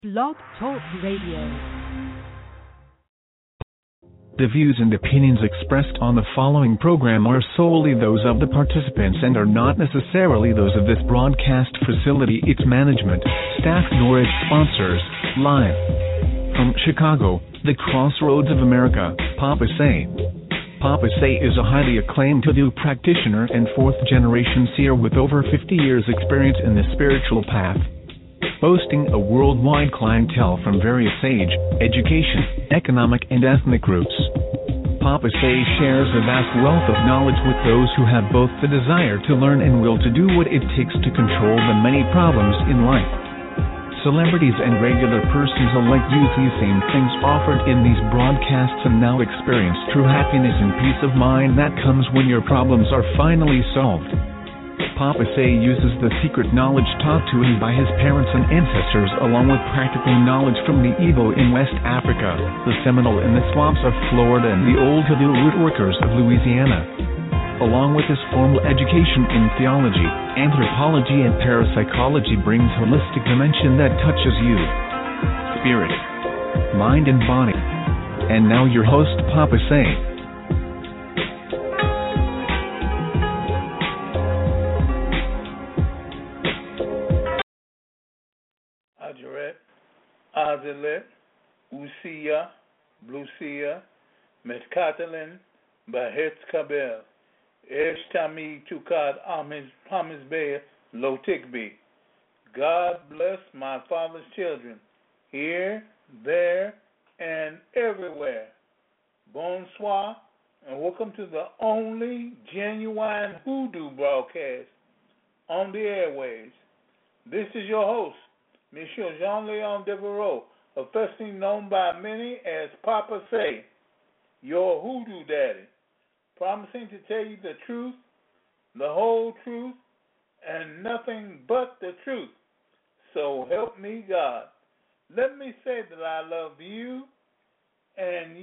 Blog Talk Radio. The views and opinions expressed on the following program are solely those of the participants and are not necessarily those of this broadcast facility, its management, staff, nor its sponsors. Live from Chicago, the crossroads of America, Papa Say. Papa Say is a highly acclaimed hoodoo practitioner and fourth-generation seer with over 50 years' experience in the spiritual path, boasting a worldwide clientele from various age, education, economic, and ethnic groups. Papa Say shares a vast wealth of knowledge with those who have both the desire to learn and will to do what it takes to control the many problems in life. Celebrities and regular persons alike use these same things offered in these broadcasts and now experience true happiness and peace of mind that comes when your problems are finally solved. Papa Say uses the secret knowledge taught to him by his parents and ancestors along with practical knowledge from the Igbo in West Africa, the Seminole in the swamps of Florida, and the old hoodoo root workers of Louisiana. Along with his formal education in theology, anthropology, and parapsychology brings holistic dimension that touches you, spirit, mind, and body. And now your host, Papa Say. Azelet, Usia, Blusia, Metkatelin, Bahetz Kabel, Eshtami Tukad Hamis Bey, Lotikbi. God bless my father's children, here, there, and everywhere. Bonsoir, and welcome to the only genuine hoodoo broadcast on the airways. This is your host, Monsieur Jean-Leon Devereaux, affectionately known by many as Papa Say, your hoodoo daddy, promising to tell you the truth, the whole truth, and nothing but the truth. So help me God. Let me say that I love you, and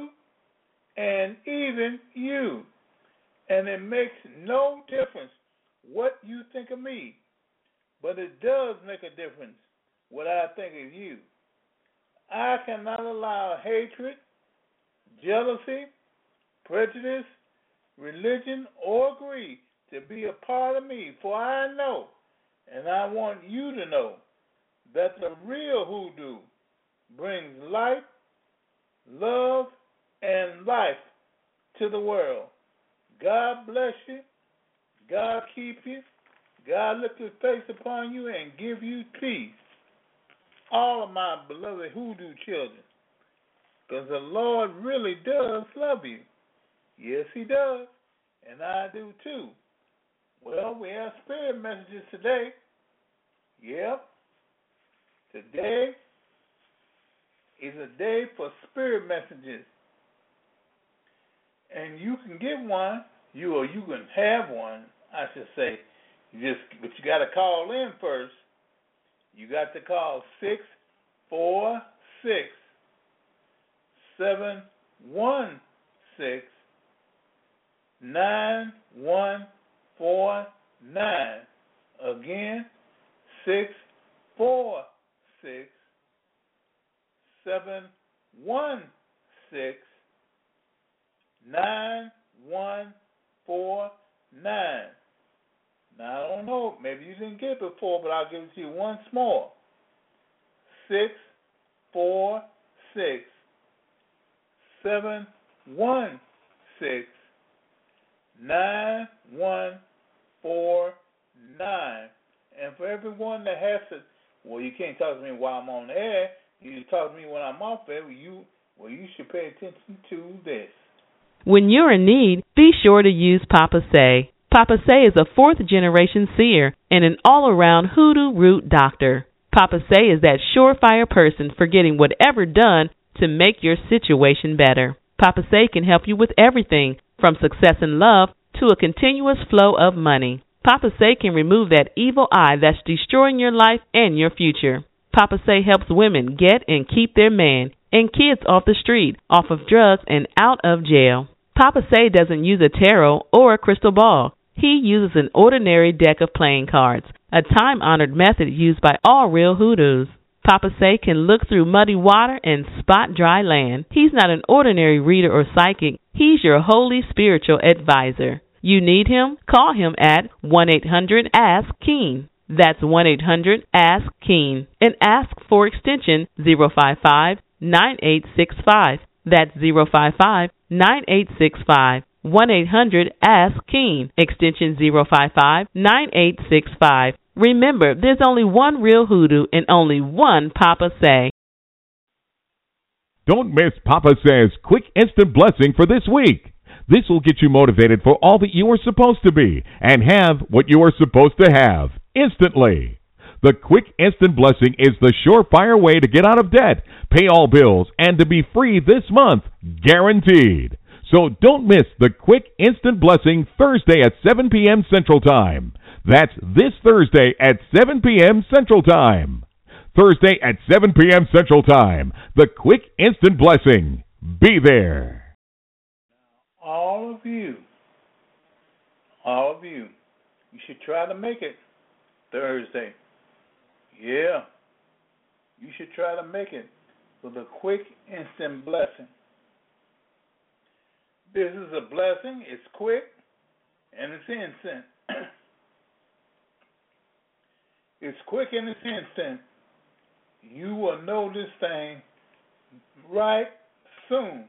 even you. And it makes no difference what you think of me, but it does make a difference what I think of you. I cannot allow hatred, jealousy, prejudice, religion, or greed to be a part of me, for I know, and I want you to know, that the real hoodoo brings light, love, and life to the world. God bless you. God keep you. God lift his face upon you and give you peace. All of my beloved hoodoo children, because the Lord really does love you. Yes, he does, and I do too. Well, we have spirit messages today. Yep. Today is a day for spirit messages, and you can get one, you can have one, I should say. But you got to call in first. You got to call 646-716-9149. Again, 646-716-9149. Now, I don't know, maybe you didn't get it before, but I'll give it to you once more. 646-716-9149. And for everyone that has to, well, you can't talk to me while I'm on the air. You talk to me when I'm off air. You should pay attention to this. When you're in need, be sure to use Papa Say. Papa Say is a fourth-generation seer and an all-around hoodoo root doctor. Papa Say is that surefire person for getting whatever done to make your situation better. Papa Say can help you with everything from success in love to a continuous flow of money. Papa Say can remove that evil eye that's destroying your life and your future. Papa Say helps women get and keep their man and kids off the street, off of drugs, and out of jail. Papa Say doesn't use a tarot or a crystal ball. He uses an ordinary deck of playing cards, a time-honored method used by all real hoodoos. Papa Say can look through muddy water and spot dry land. He's not an ordinary reader or psychic. He's your holy spiritual advisor. You need him? Call him at 1-800-ASK-KEEN. That's 1-800-ASK-KEEN. And ask for extension 055-9865. That's 055-9865. 1-800-ASK-KEEN. Extension 055-9865. Remember, there's only one real hoodoo and only one Papa Say. Don't miss Papa Say's quick instant blessing for this week. This will get you motivated for all that you are supposed to be and have what you are supposed to have instantly. The quick instant blessing is the surefire way to get out of debt, pay all bills, and to be free this month, guaranteed. So don't miss the quick instant blessing Thursday at 7 p.m. Central Time. That's this Thursday at 7 p.m. Central Time. Thursday at 7 p.m. Central Time. The quick instant blessing. Be there. All of you, you should try to make it Thursday. Yeah, you should try to make it for the quick instant blessing. This is a blessing. It's quick and it's instant. It's quick and it's instant. You will know this thing right soon.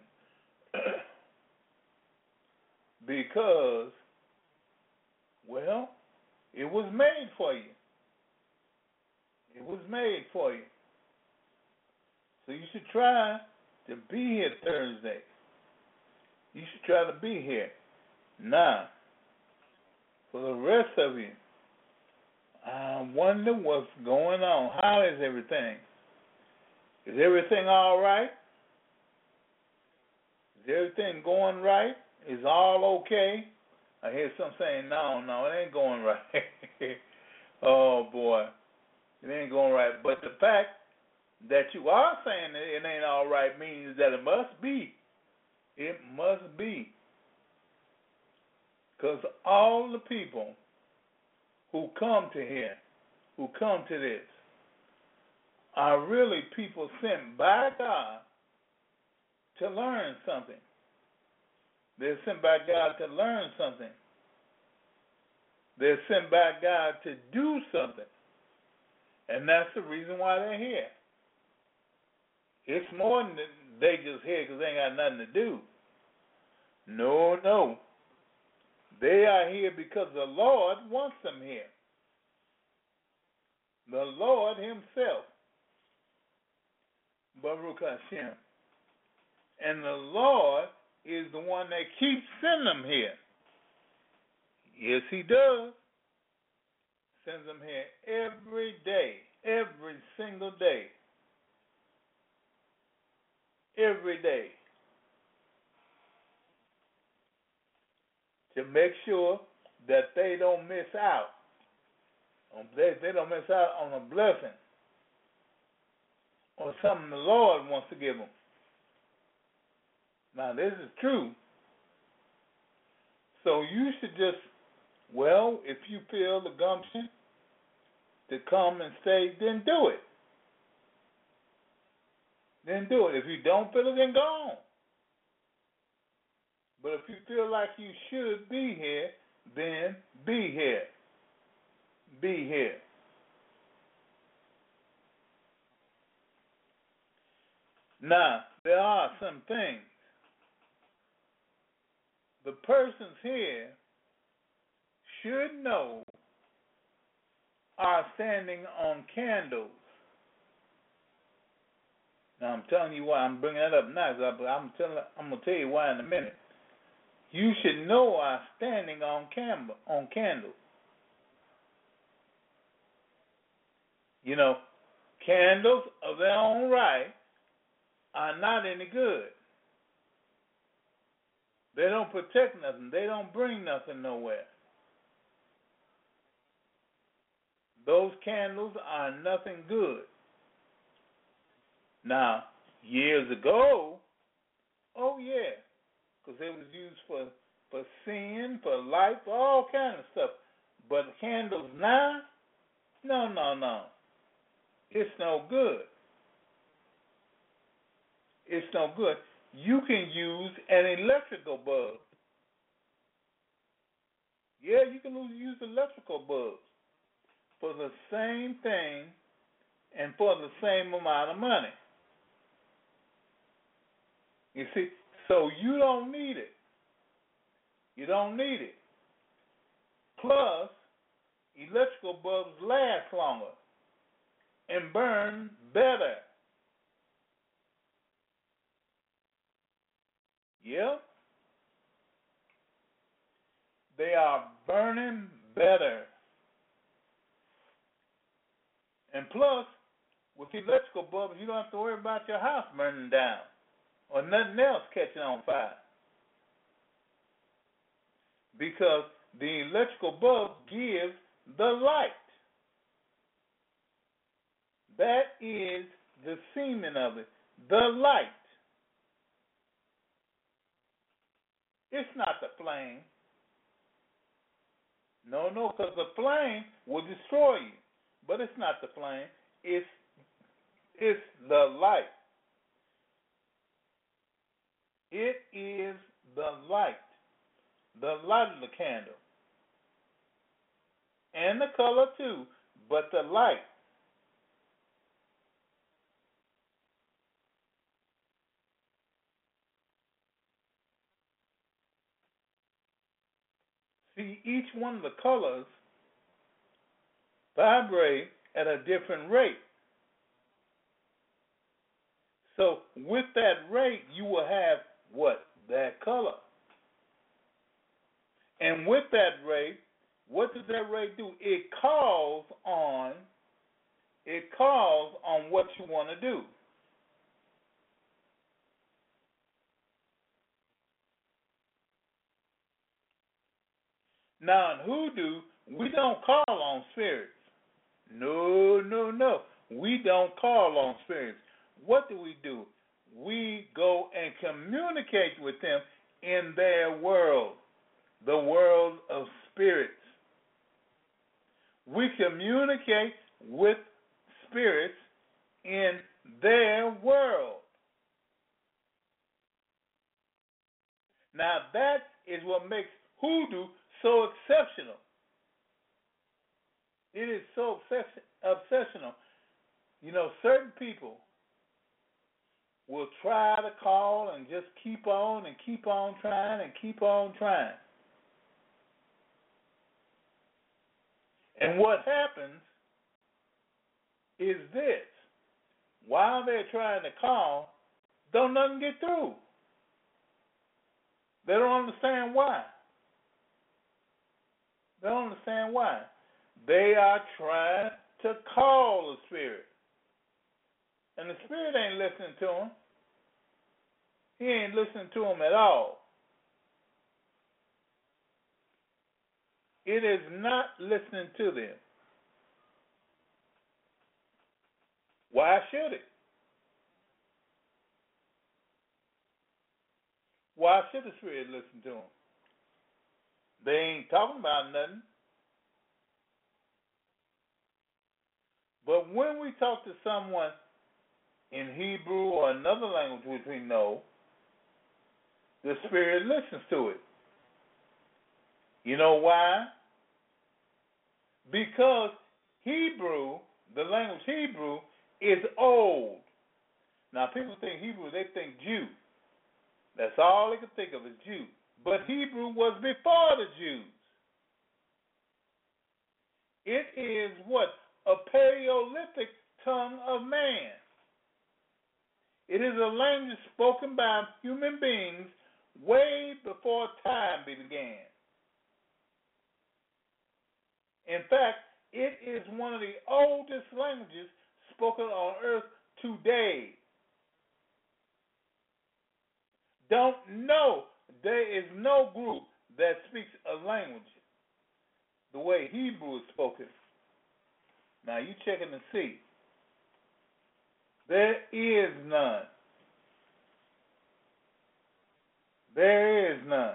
Because, well, it was made for you. It was made for you. So you should try to be here Thursday. You should try to be here. Now, for the rest of you, I wonder what's going on. How is everything? Is everything all right? Is everything going right? Is all okay? I hear some saying, no, it ain't going right. Oh, boy. It ain't going right. But the fact that you are saying that it ain't all right means that it must be. It must be. Because all the people who come to here, who come to this, are really people sent by God to learn something. They're sent by God to learn something. They're sent by God to do something. And that's the reason why they're here. It's more than they just here because they ain't got nothing to do. No. They are here because the Lord wants them here. The Lord himself. Baruch Hashem. And the Lord is the one that keeps sending them here. Yes, he does. Sends them here every day, every single day. Every day. To make sure that they don't miss out. They don't miss out on a blessing or something the Lord wants to give them. Now, this is true. So you should just, well, if you feel the gumption to come and stay, then do it. Then do it. If you don't feel it, then go on. But if you feel like you should be here, then be here. Be here. Now, there are some things. The persons here should know are standing on candles. Now, I'm telling you why. I'm bringing that up now. I'm going to tell you why in a minute. You should know are standing on candles. You know, candles of their own right are not any good. They don't protect nothing. They don't bring nothing nowhere. Those candles are nothing good. Now, years ago, oh yeah, because it was used for sin, for light, for all kinds of stuff. But candles now, no. It's no good. It's no good. You can use an electrical bulb. Yeah, you can use electrical bulbs for the same thing and for the same amount of money. You see, so you don't need it. You don't need it. Plus, electrical bulbs last longer and burn better. Yeah? They are burning better. And plus, with electrical bulbs, you don't have to worry about your house burning down or nothing else catching on fire. Because the electrical bulb gives the light. That is the semen of it, the light. It's not the flame. No, because the flame will destroy you. But it's not the flame. It's the light. It is the light of the candle. And the color too, but the light. See, each one of the colors vibrate at a different rate. So with that rate, you will have what? That color. And with that rate, what does that rate do? It calls on what you want to do. Now in hoodoo, we don't call on spirits. No. We don't call on spirits. What do? We go and communicate with them in their world, the world of spirits. We communicate with spirits in their world. Now that is what makes hoodoo so exceptional. It is so obsessional. You know, certain people will try to call and just keep on trying and keep on trying. And what happens is this. While they're trying to call, don't nothing get through. They don't understand why. They don't understand why. They are trying to call the spirit. And the spirit ain't listening to them. He ain't listening to them at all. It is not listening to them. Why should it? Why should the spirit listen to them? They ain't talking about nothing. But when we talk to someone in Hebrew or another language which we know, the spirit listens to it. You know why? Because Hebrew, the language Hebrew, is old. Now, people think Hebrew, they think Jew. That's all they can think of is Jew. But Hebrew was before the Jews. It is what? A Paleolithic tongue of man. It is a language spoken by human beings way before time began. In fact, it is one of the oldest languages spoken on earth today. Don't know. There is no group that speaks a language the way Hebrew is spoken. Now you checking to see. There is none. There is none.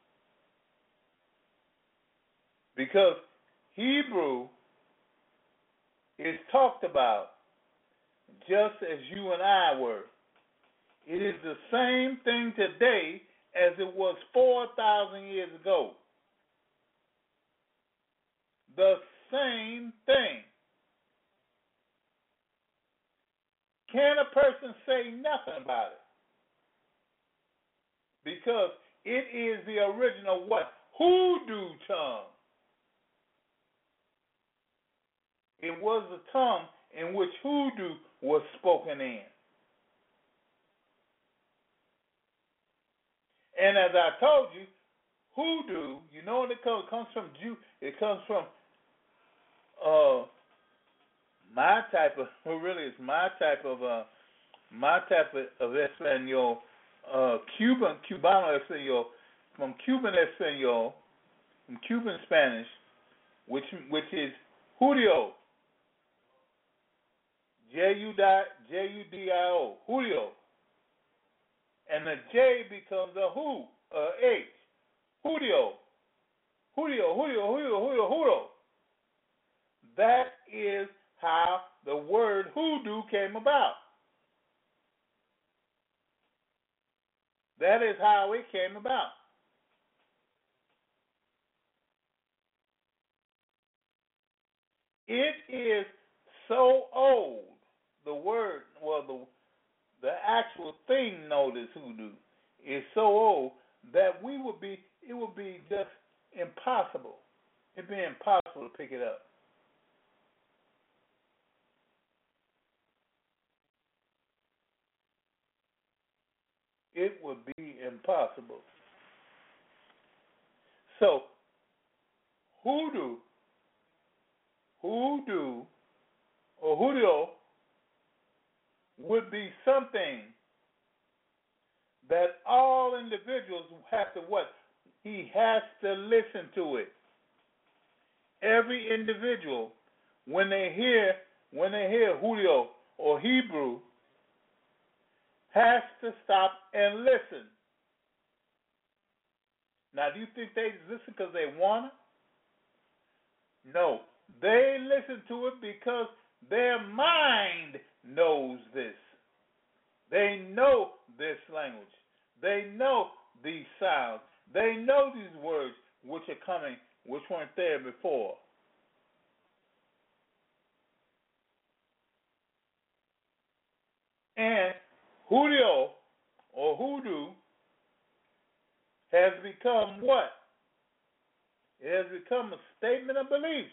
Because Hebrew is talked about just as you and I were. It is the same thing today as it was 4,000 years ago. The same thing. Can a person say nothing about it? Because it is the original what? Hoodoo tongue. It was the tongue in which hoodoo was spoken in. And as I told you, hoodoo, you know what it comes from? It comes from my type of Espanol, Cubano Espanol, from Cuban Espanol, from Cuban Spanish, which is Judio, Judio, Judio, and the J becomes a H, Judio, Judio, Judio, Judio, Judio, Judo. That is how the word hoodoo came about. That is how it came about. It is so old, the word, the actual thing known as hoodoo is so old that it would be just impossible. It'd be impossible to pick it up. It would be impossible. So, hoodoo, or hoodoo would be something that all individuals have to what? He has to listen to it. Every individual, when they hear hoodoo or Hebrew, has to stop and listen. Now, do you think they listen because they want to? No. They listen to it because their mind knows this. They know this language. They know these sounds. They know these words which are coming, which weren't there before. And hoodoo or hoodoo has become what? It has become a statement of beliefs,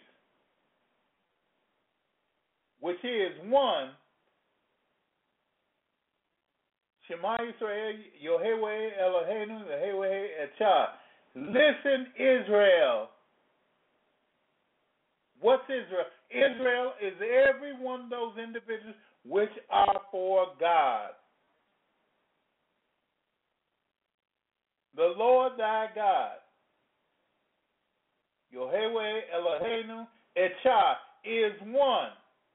which is one, Shema Yisrael, Yoheweh Eloheinu, Yoheweh Echad. Listen, Israel. What's Israel? Israel is every one of those individuals which are for God. The Lord thy God, Yoheweh Eloheinu Echad, is one.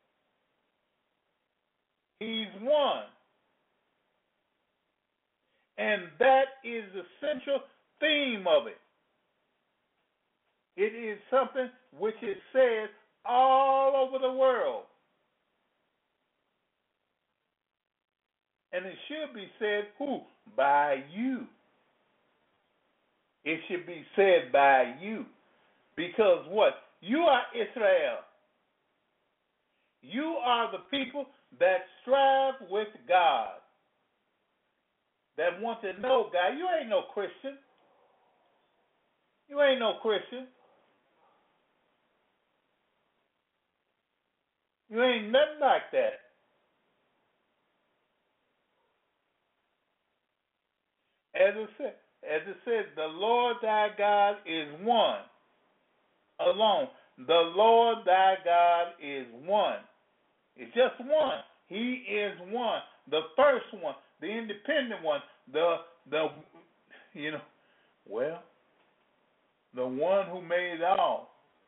He's one. And that is the central theme of it. It is something which is said all over the world. And it should be said, who? By you. It should be said by you. Because what? You are Israel. You are the people that strive with God. That want to know God. You ain't no Christian. You ain't no Christian. You ain't nothing like that. As it says, the Lord thy God is one. Alone. The Lord thy God is one. It's just one. He is one. The first one. The independent one. The one who made it all.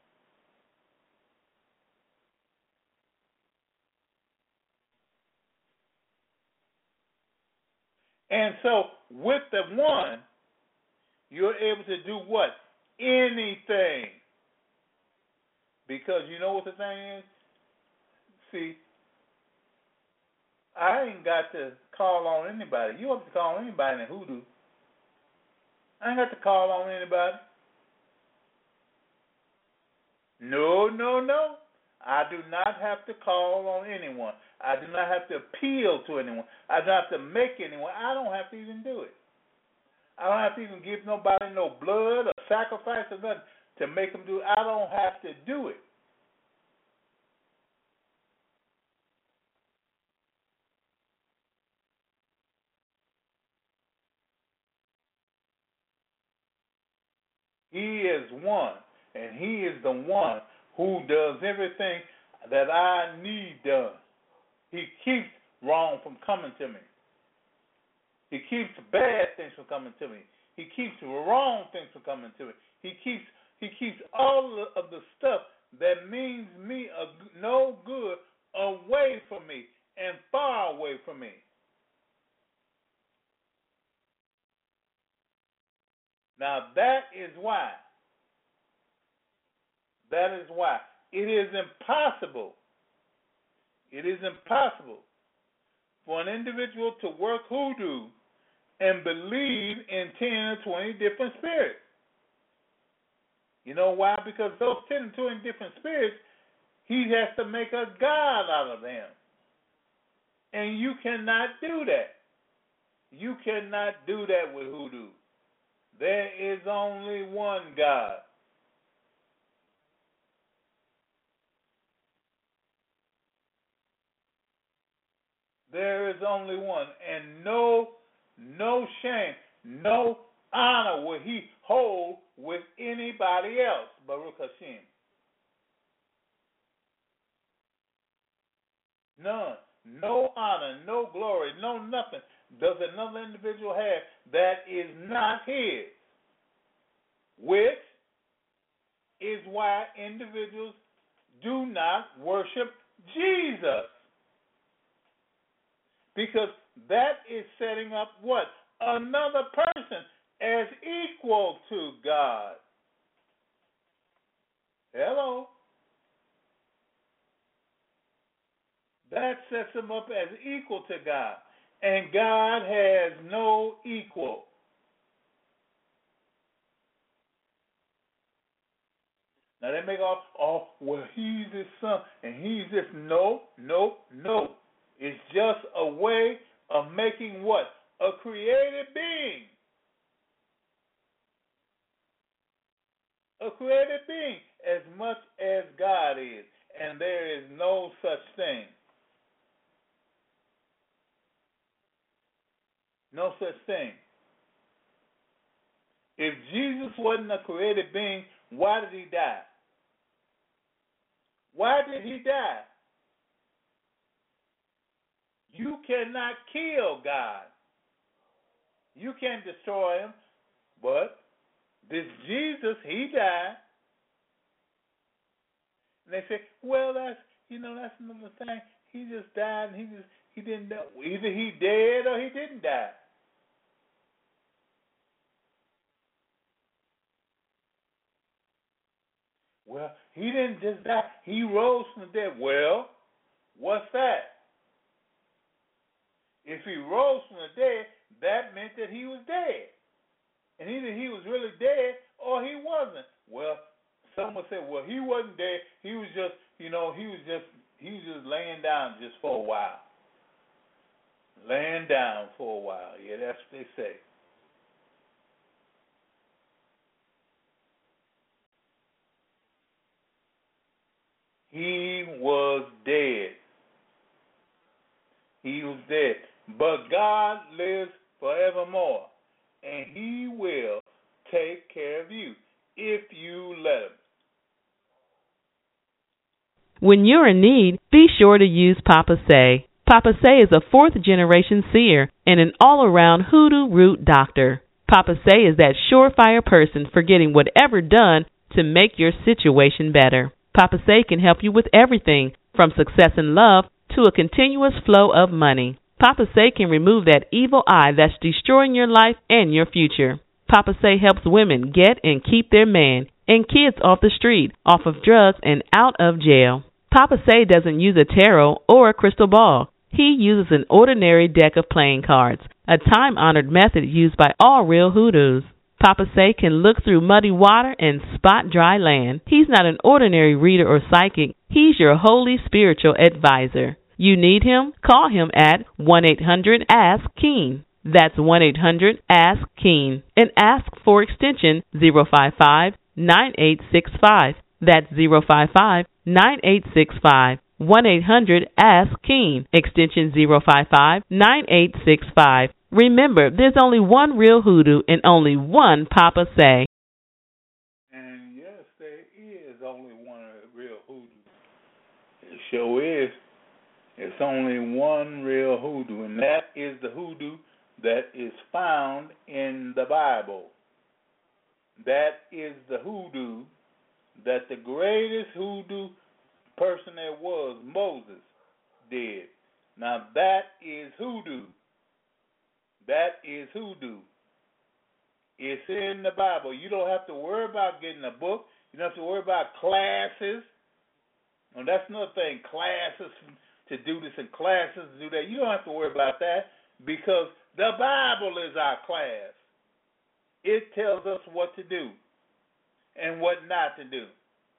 And so, with the one, you're able to do what? Anything. Because you know what the thing is? See, I ain't got to call on anybody. You don't have to call on anybody in hoodoo. I ain't got to call on anybody. No, no, no. I do not have to call on anyone. I do not have to appeal to anyone. I don't have to make anyone. I don't have to even do it. I don't have to even give nobody no blood or sacrifice or nothing to make them do it. I don't have to do it. He is one, and he is the one who does everything that I need done. He keeps wrong from coming to me. He keeps bad things from coming to me. He keeps wrong things from coming to me. He keeps all of the stuff that means me no good away from me and far away from me. Now that is why. That is why. It is impossible. It is impossible for an individual to work hoodoo and believe in 10 or 20 different spirits. You know why? Because those 10 or 20 different spirits, he has to make a god out of them. And you cannot do that. You cannot do that with hoodoo. There is only one God. There is only one. And no shame, no honor will he hold with anybody else. Baruch Hashem. None. No honor, no glory, no nothing does another individual have that is not his. Which is why individuals do not worship Jesus. Because that is setting up what? Another person as equal to God. Hello? That sets him up as equal to God. And God has no equal. Now they make off, well, he's his son, and he's this. No. It's just a way of making what? A created being. A created being as much as God is. And there is no such thing. No such thing. If Jesus wasn't a created being, why did he die? Why did he die? You cannot kill God. You can't destroy him. But this Jesus, he died. And they say, well, that's another thing. He just died and he didn't die. Either he dead or he didn't die. Well, he didn't just die. He rose from the dead. Well, what's that? If he rose from the dead, that meant that he was dead. And either he was really dead or he wasn't. Well, some would say, well, he wasn't dead. He was just, he was just laying down just for a while. Laying down for a while. Yeah, that's what they say. He was dead. He was dead. But God lives forevermore. And he will take care of you if you let him. When you're in need, be sure to use Papa Say. Papa Say is a fourth-generation seer and an all-around hoodoo root doctor. Papa Say is that surefire person for getting whatever done to make your situation better. Papa Say can help you with everything from success in love to a continuous flow of money. Papa Say can remove that evil eye that's destroying your life and your future. Papa Say helps women get and keep their man and kids off the street, off of drugs, and out of jail. Papa Say doesn't use a tarot or a crystal ball. He uses an ordinary deck of playing cards, a time-honored method used by all real hoodoos. Papa Say can look through muddy water and spot dry land. He's not an ordinary reader or psychic. He's your holy spiritual advisor. You need him? Call him at 1-800-ASK-KEEN. That's 1-800-ASK-KEEN. And ask for extension 055-9865. That's 055-9865. 1-800-ASK-KEEN. Extension 055-9865. Remember, there's only one real hoodoo and only one Papa Say. And yes, there is only one real hoodoo. It sure is. It's only one real hoodoo, and that is the hoodoo that is found in the Bible. That is the hoodoo that the greatest hoodoo person there was, Moses, did. Now that is hoodoo. That is hoodoo. It's in the Bible. You don't have to worry about getting a book. You don't have to worry about classes. And that's another thing, classes to do this and classes to do that. You don't have to worry about that because the Bible is our class. It tells us what to do and what not to do.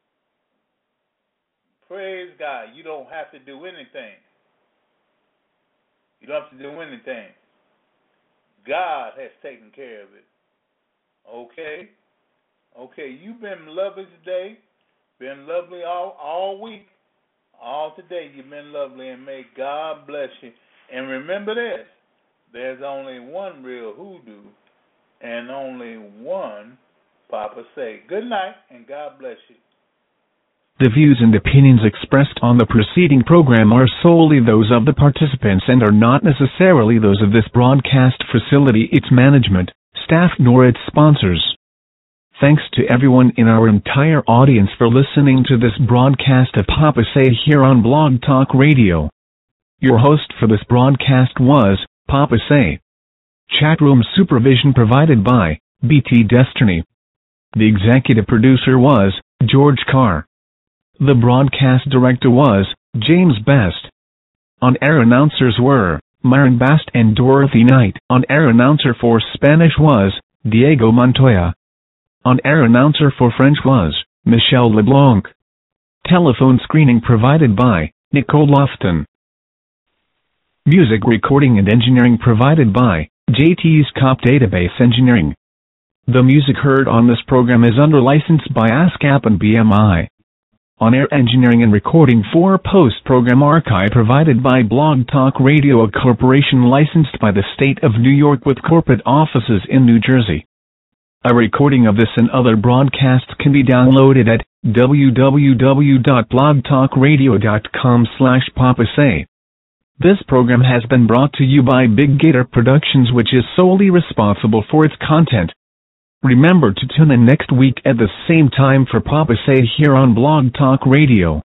Praise God. You don't have to do anything. You don't have to do anything. God has taken care of it. Okay? Okay, you've been lovely today. Been lovely all week. All today you've been lovely, and may God bless you. And remember this, there's only one real hoodoo and only one Papa Say. Good night, and God bless you. The views and opinions expressed on the preceding program are solely those of the participants and are not necessarily those of this broadcast facility, its management, staff, nor its sponsors. Thanks to everyone in our entire audience for listening to this broadcast of Papa Say here on Blog Talk Radio. Your host for this broadcast was Papa Say. Chatroom supervision provided by BT Destiny. The executive producer was George Carr. The broadcast director was James Best. On-air announcers were Myron Bast and Dorothy Knight. On-air announcer for Spanish was Diego Montoya. On-air announcer for French was Michelle LeBlanc. Telephone screening provided by Nicole Lofton. Music recording and engineering provided by JT's Cop Database Engineering. The music heard on this program is under license by ASCAP and BMI. On-air engineering and recording for post-program archive provided by Blog Talk Radio, a corporation licensed by the state of New York with corporate offices in New Jersey. A recording of this and other broadcasts can be downloaded at www.blogtalkradio.com/papasay. This program has been brought to you by Big Gator Productions, which is solely responsible for its content. Remember to tune in next week at the same time for Papa Say here on Blog Talk Radio.